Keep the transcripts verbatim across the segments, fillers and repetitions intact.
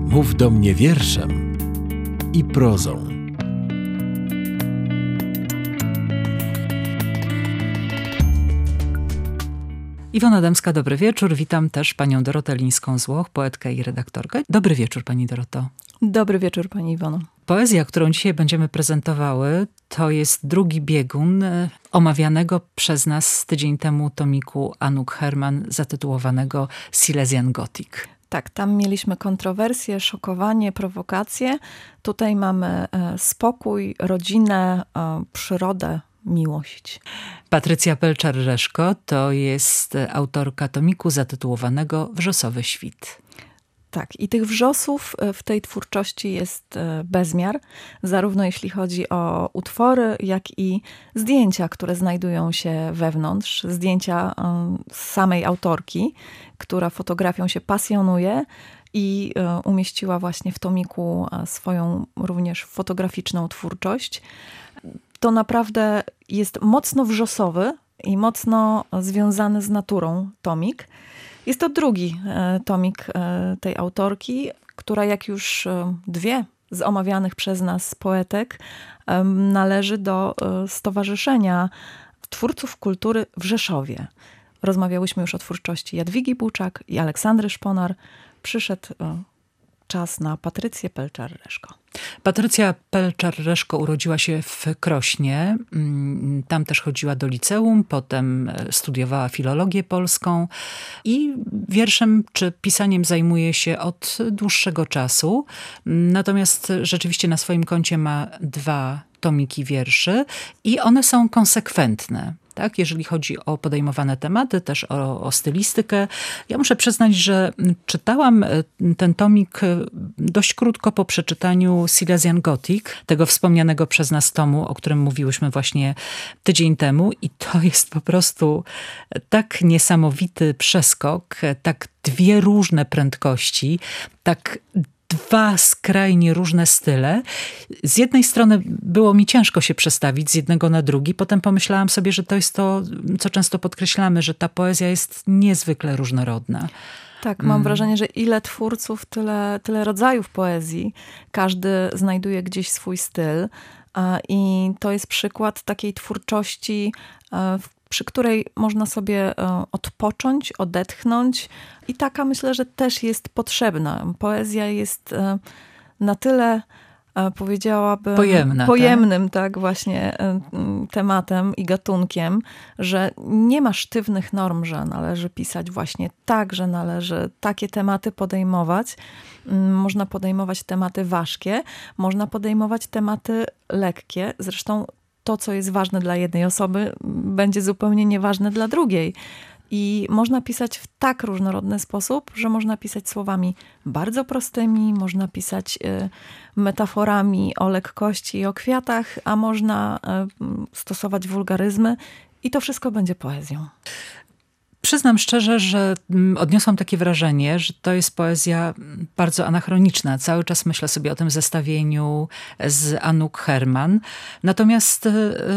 Mów do mnie wierszem i prozą. Iwona Dębska, dobry wieczór. Witam też panią Dorotę Lińską-Złoch, poetkę i redaktorkę. Dobry wieczór, pani Doroto. Dobry wieczór, pani Iwono. Poezja, którą dzisiaj będziemy prezentowały, to jest drugi biegun omawianego przez nas tydzień temu tomiku Anouk Herman zatytułowanego Silesian Gothic. Tak, tam mieliśmy kontrowersje, szokowanie, prowokacje. Tutaj mamy spokój, rodzinę, przyrodę, miłość. Patrycja Pelczar-Reszko to jest autorka tomiku zatytułowanego Wrzosowy świt. Tak, i tych wrzosów w tej twórczości jest bezmiar, zarówno jeśli chodzi o utwory, jak i zdjęcia, które znajdują się wewnątrz. Zdjęcia samej autorki, która fotografią się pasjonuje i umieściła właśnie w tomiku swoją również fotograficzną twórczość. To naprawdę jest mocno wrzosowy i mocno związany z naturą tomik. Jest to drugi tomik tej autorki, która jak już dwie z omawianych przez nas poetek należy do Stowarzyszenia Twórców Kultury w Rzeszowie. Rozmawiałyśmy już o twórczości Jadwigi Buczak i Aleksandry Szponar. Przyszedł czas na Patrycję Pelczar-Reszko. Patrycja Pelczar-Reszko urodziła się w Krośnie. Tam też chodziła do liceum, potem studiowała filologię polską i wierszem czy pisaniem zajmuje się od dłuższego czasu. Natomiast rzeczywiście na swoim koncie ma dwa tomiki wierszy i one są konsekwentne. Tak, jeżeli chodzi o podejmowane tematy, też o, o stylistykę. Ja muszę przyznać, że czytałam ten tomik dość krótko po przeczytaniu Silesian Gothic, tego wspomnianego przez nas tomu, o którym mówiłyśmy właśnie tydzień temu. I to jest po prostu tak niesamowity przeskok, tak dwie różne prędkości, tak dwa skrajnie różne style. Z jednej strony było mi ciężko się przestawić z jednego na drugi. Potem pomyślałam sobie, że to jest to, co często podkreślamy, że ta poezja jest niezwykle różnorodna. Tak, mam mm. wrażenie, że ile twórców, tyle, tyle rodzajów poezji. Każdy znajduje gdzieś swój styl. I to jest przykład takiej twórczości, przy której można sobie odpocząć, odetchnąć i taka myślę, że też jest potrzebna. Poezja jest na tyle, powiedziałabym, Pojemna, pojemnym tak? tak właśnie tematem i gatunkiem, że nie ma sztywnych norm, że należy pisać właśnie tak, że należy takie tematy podejmować. Można podejmować tematy ważkie, można podejmować tematy lekkie. Zresztą to, co jest ważne dla jednej osoby, będzie zupełnie nieważne dla drugiej. I można pisać w tak różnorodny sposób, że można pisać słowami bardzo prostymi, można pisać metaforami o lekkości i o kwiatach, a można stosować wulgaryzmy i to wszystko będzie poezją. Przyznam szczerze, że odniosłam takie wrażenie, że to jest poezja bardzo anachroniczna. Cały czas myślę sobie o tym zestawieniu z Anouk Herman. Natomiast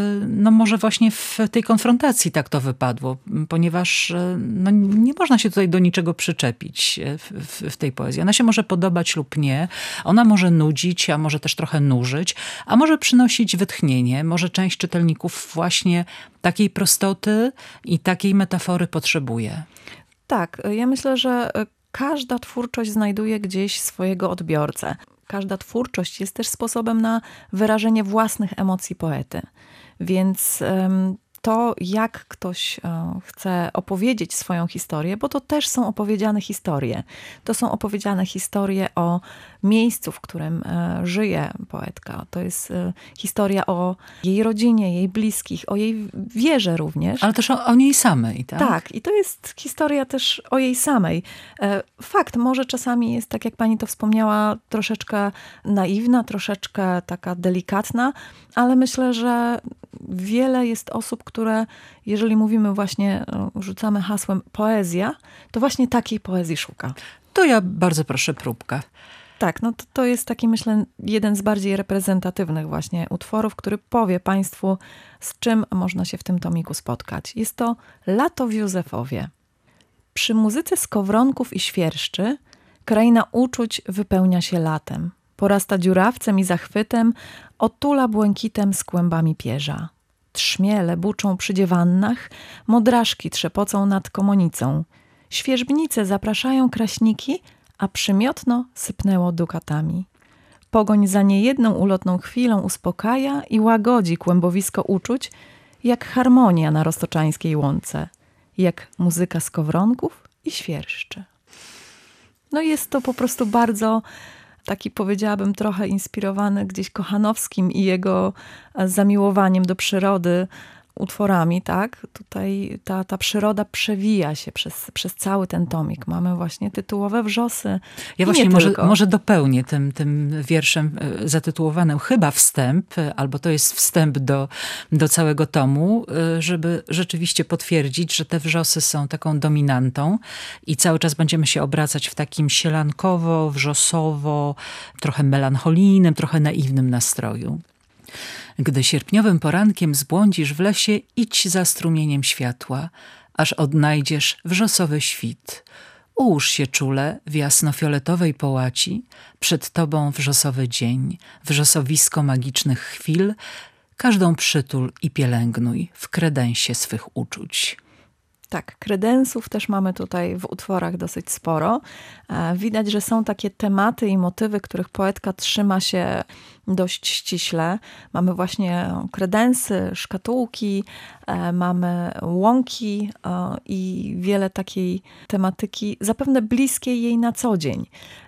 no może właśnie w tej konfrontacji tak to wypadło, ponieważ no nie można się tutaj do niczego przyczepić w, w, w tej poezji. Ona się może podobać lub nie. Ona może nudzić, a może też trochę nużyć, a może przynosić wytchnienie. Może część czytelników właśnie takiej prostoty i takiej metafory potrzebuje. Tak, ja myślę, że każda twórczość znajduje gdzieś swojego odbiorcę. Każda twórczość jest też sposobem na wyrażenie własnych emocji poety. Więc to, jak ktoś chce opowiedzieć swoją historię, bo to też są opowiedziane historie. To są opowiedziane historie o miejscu, w którym żyje poetka. To jest historia o jej rodzinie, jej bliskich, o jej wierze również. Ale też o, o niej samej, tak? Tak, i to jest historia też o jej samej. Fakt, może czasami jest, tak jak pani to wspomniała, troszeczkę naiwna, troszeczkę taka delikatna, ale myślę, że wiele jest osób, które, jeżeli mówimy właśnie, rzucamy hasłem poezja, to właśnie takiej poezji szuka. To ja bardzo proszę próbkę. Tak, no to, to jest taki, myślę, jeden z bardziej reprezentatywnych właśnie utworów, który powie państwu, z czym można się w tym tomiku spotkać. Jest to Lato w Józefowie. Przy muzyce skowronków i świerszczy Kraina uczuć wypełnia się latem. Porasta dziurawcem i zachwytem, otula błękitem z kłębami pierza. Trzmiele buczą przy dziewannach, modraszki trzepocą nad komonicą. Świerzbnice zapraszają kraśniki, a przymiotno sypnęło dukatami. Pogoń za niejedną ulotną chwilą uspokaja i łagodzi kłębowisko uczuć, jak harmonia na roztoczańskiej łące, jak muzyka skowronków i świerszczy. No jest to po prostu bardzo taki, powiedziałabym, trochę inspirowany gdzieś Kochanowskim i jego zamiłowaniem do przyrody utworami, tak? Tutaj ta, ta przyroda przewija się przez, przez cały ten tomik. Mamy właśnie tytułowe wrzosy. Ja właśnie może, może dopełnię tym, tym wierszem zatytułowanym chyba Wstęp, albo to jest wstęp do, do całego tomu, żeby rzeczywiście potwierdzić, że te wrzosy są taką dominantą i cały czas będziemy się obracać w takim sielankowo, wrzosowo, trochę melancholijnym, trochę naiwnym nastroju. Gdy sierpniowym porankiem zbłądzisz w lesie, idź za strumieniem światła, aż odnajdziesz wrzosowy świt. Ułóż się czule w jasnofioletowej połaci, przed tobą wrzosowy dzień, wrzosowisko magicznych chwil, każdą przytul i pielęgnuj w kredensie swych uczuć. Tak, kredensów też mamy tutaj w utworach dosyć sporo. Widać, że są takie tematy i motywy, których poetka trzyma się dość ściśle. Mamy właśnie kredensy, szkatułki, mamy łąki i wiele takiej tematyki, zapewne bliskiej jej na co dzień.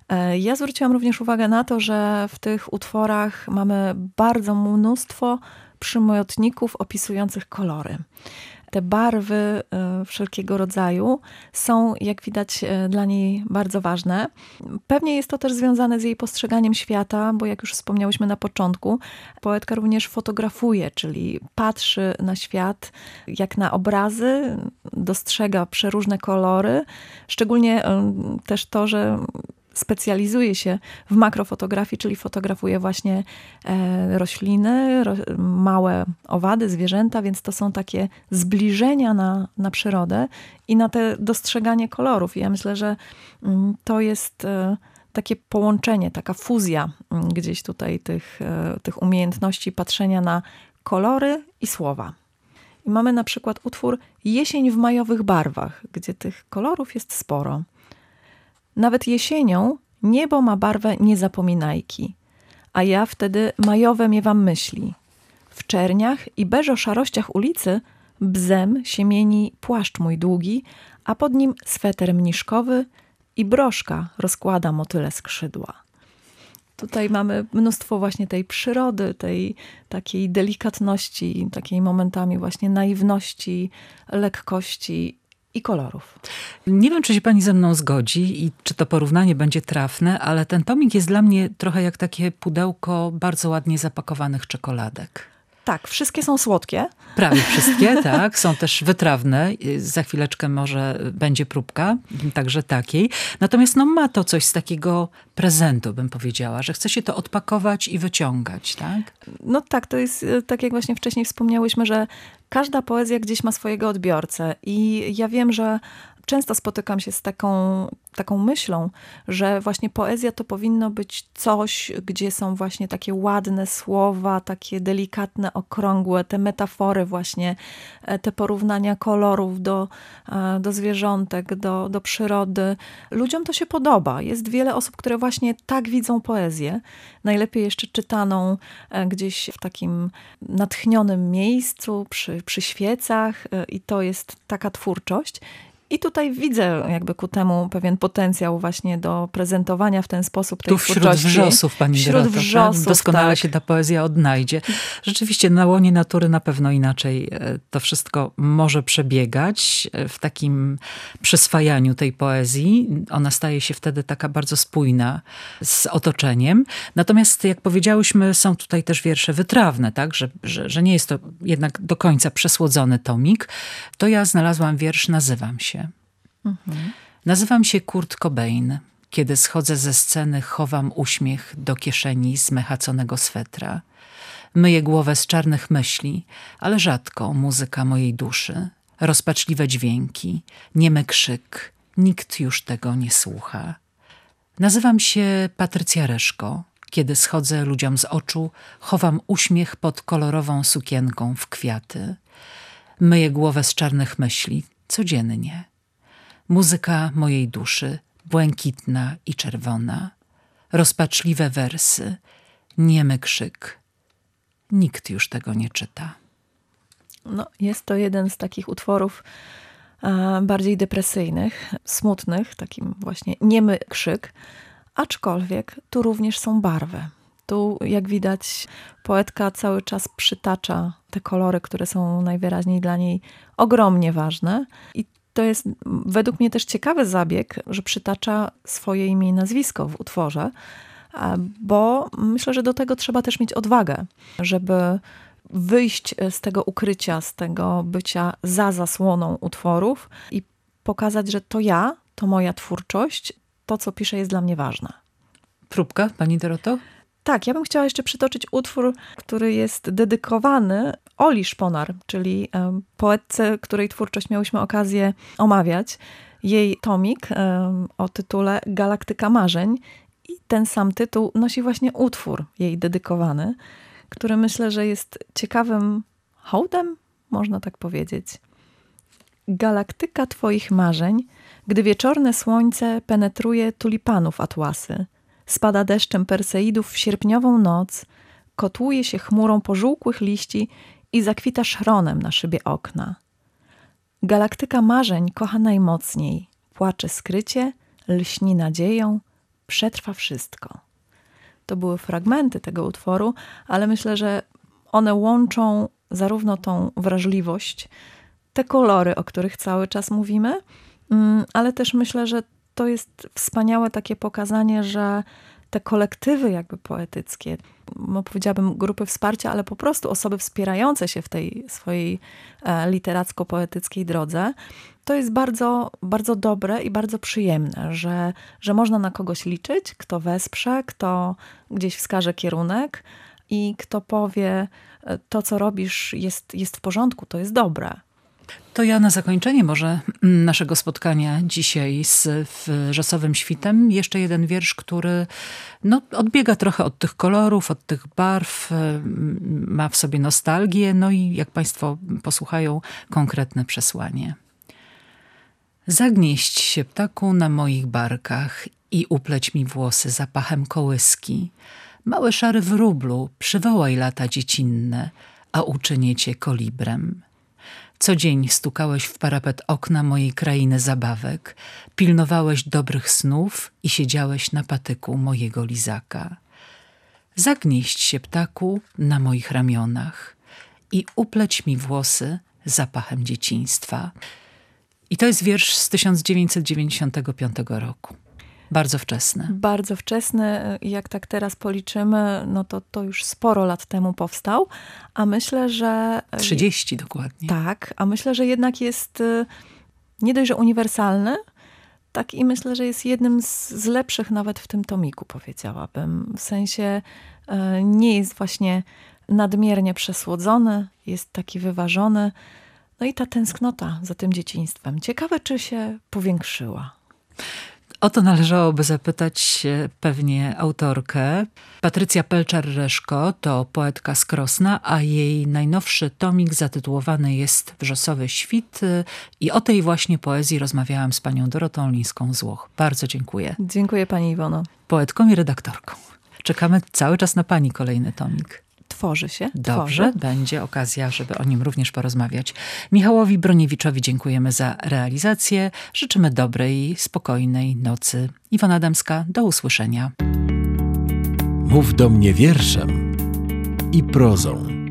Ja zwróciłam również uwagę na to, że w tych utworach mamy bardzo mnóstwo przymiotników opisujących kolory. Te barwy wszelkiego rodzaju są, jak widać, dla niej bardzo ważne. Pewnie jest to też związane z jej postrzeganiem świata, bo jak już wspomniałyśmy na początku, poetka również fotografuje, czyli patrzy na świat jak na obrazy, dostrzega przeróżne kolory, szczególnie też to, że specjalizuje się w makrofotografii, czyli fotografuje właśnie e, rośliny, ro, małe owady, zwierzęta, więc to są takie zbliżenia na, na przyrodę i na te dostrzeganie kolorów. I ja myślę, że mm, to jest e, takie połączenie, taka fuzja mm, gdzieś tutaj tych, e, tych umiejętności patrzenia na kolory i słowa. I mamy na przykład utwór Jesień w majowych barwach, gdzie tych kolorów jest sporo. Nawet jesienią niebo ma barwę niezapominajki, a ja wtedy majowe miewam myśli. W czerniach i beżo-szarościach ulicy bzem siemieni płaszcz mój długi, a pod nim sweter mniszkowy i broszka rozkłada motyle skrzydła. Tutaj mamy mnóstwo właśnie tej przyrody, tej takiej delikatności, takiej momentami właśnie naiwności, lekkości i kolorów. Nie wiem, czy się pani ze mną zgodzi i czy to porównanie będzie trafne, ale ten tomik jest dla mnie trochę jak takie pudełko bardzo ładnie zapakowanych czekoladek. Tak, wszystkie są słodkie. Prawie wszystkie, tak. Są też wytrawne. Za chwileczkę może będzie próbka, także takiej. Natomiast no, ma to coś z takiego prezentu, bym powiedziała, że chce się to odpakować i wyciągać, tak? No tak, to jest tak jak właśnie wcześniej wspomniałyśmy, że każda poezja gdzieś ma swojego odbiorcę i ja wiem, że często spotykam się z taką, taką myślą, że właśnie poezja to powinno być coś, gdzie są właśnie takie ładne słowa, takie delikatne, okrągłe, te metafory właśnie, te porównania kolorów do, do zwierzątek, do, do przyrody. Ludziom to się podoba. Jest wiele osób, które właśnie tak widzą poezję. Najlepiej jeszcze czytaną gdzieś w takim natchnionym miejscu, przy, przy świecach i to jest taka twórczość. I tutaj widzę jakby ku temu pewien potencjał właśnie do prezentowania w ten sposób tej tu wśród twórczości. Wrzosów, pani Wśród Doroto, wrzosów, doskonale tak. się ta poezja odnajdzie. Rzeczywiście na łonie natury na pewno inaczej to wszystko może przebiegać w takim przyswajaniu tej poezji. Ona staje się wtedy taka bardzo spójna z otoczeniem. Natomiast jak powiedziałyśmy, są tutaj też wiersze wytrawne, tak? Że, że, że nie jest to jednak do końca przesłodzony tomik. To ja znalazłam wiersz Nazywam się. Mhm. Nazywam się Kurt Cobain. Kiedy schodzę ze sceny, chowam uśmiech do kieszeni zmechaconego swetra. Myję głowę z czarnych myśli, ale rzadko muzyka mojej duszy. Rozpaczliwe dźwięki, niemy krzyk. Nikt już tego nie słucha. Nazywam się Patrycja Reszko. Kiedy schodzę ludziom z oczu, chowam uśmiech pod kolorową sukienką w kwiaty. Myję głowę z czarnych myśli, codziennie. Muzyka mojej duszy, błękitna i czerwona. Rozpaczliwe wersy, niemy krzyk. Nikt już tego nie czyta. No, jest to jeden z takich utworów e, bardziej depresyjnych, smutnych, takim właśnie niemy krzyk, aczkolwiek tu również są barwy. Tu, jak widać, poetka cały czas przytacza te kolory, które są najwyraźniej dla niej ogromnie ważne. I to jest według mnie też ciekawy zabieg, że przytacza swoje imię i nazwisko w utworze, bo myślę, że do tego trzeba też mieć odwagę, żeby wyjść z tego ukrycia, z tego bycia za zasłoną utworów i pokazać, że to ja, to moja twórczość, to co piszę jest dla mnie ważne. Próbka, pani Doroto? Tak, ja bym chciała jeszcze przytoczyć utwór, który jest dedykowany Oli Szponar, czyli poetce, której twórczość miałyśmy okazję omawiać. Jej tomik o tytule Galaktyka Marzeń i ten sam tytuł nosi właśnie utwór jej dedykowany, który myślę, że jest ciekawym hołdem, można tak powiedzieć. Galaktyka twoich marzeń, gdy wieczorne słońce penetruje tulipanów atłasy, spada deszczem perseidów w sierpniową noc, kotłuje się chmurą pożółkłych liści i zakwita szronem na szybie okna. Galaktyka marzeń kocha najmocniej, płacze skrycie, lśni nadzieją, przetrwa wszystko. To były fragmenty tego utworu, ale myślę, że one łączą zarówno tą wrażliwość, te kolory, o których cały czas mówimy, ale też myślę, że to jest wspaniałe takie pokazanie, że te kolektywy jakby poetyckie, no powiedziałabym grupy wsparcia, ale po prostu osoby wspierające się w tej swojej literacko-poetyckiej drodze, to jest bardzo, bardzo dobre i bardzo przyjemne, że, że można na kogoś liczyć, kto wesprze, kto gdzieś wskaże kierunek i kto powie, to co robisz jest, jest w porządku, to jest dobre. To ja na zakończenie może naszego spotkania dzisiaj z Wrzosowym Świtem jeszcze jeden wiersz, który no, odbiega trochę od tych kolorów, od tych barw, ma w sobie nostalgię, no i jak państwo posłuchają, konkretne przesłanie. Zagnieść się, ptaku, na moich barkach i upleć mi włosy zapachem kołyski. Mały szary wróblu, przywołaj lata dziecinne, a uczynię cię kolibrem. Co dzień stukałeś w parapet okna mojej krainy zabawek, pilnowałeś dobrych snów i siedziałeś na patyku mojego lizaka. Zagnieść się, ptaku, na moich ramionach i upleć mi włosy zapachem dzieciństwa. I to jest wiersz z tysiąc dziewięćset dziewięćdziesiątego piątego roku. Bardzo wczesny. Bardzo wczesny. Jak tak teraz policzymy, no to to już sporo lat temu powstał. A myślę, że... trzydzieści dokładnie. Tak, a myślę, że jednak jest nie dość, że uniwersalny, tak i myślę, że jest jednym z, z lepszych nawet w tym tomiku, powiedziałabym. W sensie nie jest właśnie nadmiernie przesłodzony, jest taki wyważony. No i ta tęsknota za tym dzieciństwem. Ciekawe, czy się powiększyła. O to należałoby zapytać pewnie autorkę. Patrycja Pelczar-Reszko to poetka z Krosna, a jej najnowszy tomik zatytułowany jest Wrzosowy Świt i o tej właśnie poezji rozmawiałam z panią Dorotą Lińską-Złoch. Bardzo dziękuję. Dziękuję pani Iwono. Poetką i redaktorką. Czekamy cały czas na pani kolejny tomik. Tworzy się. Dobrze, tworzy. Będzie okazja, żeby o nim również porozmawiać. Michałowi Broniewiczowi dziękujemy za realizację. Życzymy dobrej, spokojnej nocy. Iwona Adamska, do usłyszenia. Mów do mnie wierszem i prozą.